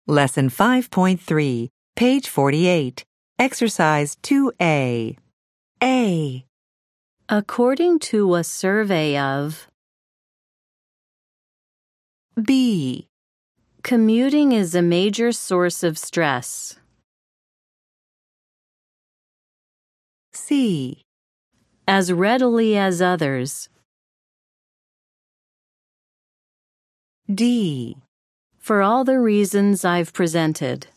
Lesson 5.3, page 48, Exercise 2A. A. According to a survey of B. commuting is a major source of stress. C. As readily as others. D. For all the reasons I've presented.